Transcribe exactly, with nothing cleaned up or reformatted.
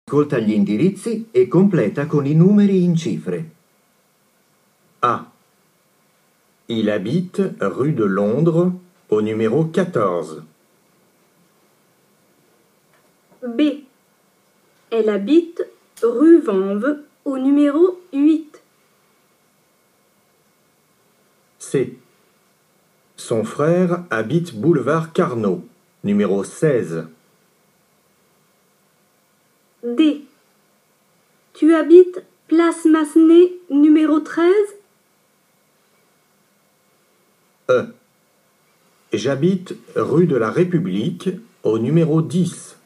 Ascolta gli indirizzi e completa con i numeri in cifre. A. Il habite rue de Londres au numéro quatorze. B. Elle habite rue Vanves au numéro huit. C. Son frère habite boulevard Carnot, numéro seize. D. Tu habites place Massenet, numéro treize? E. J'habite rue de la République au numéro dix.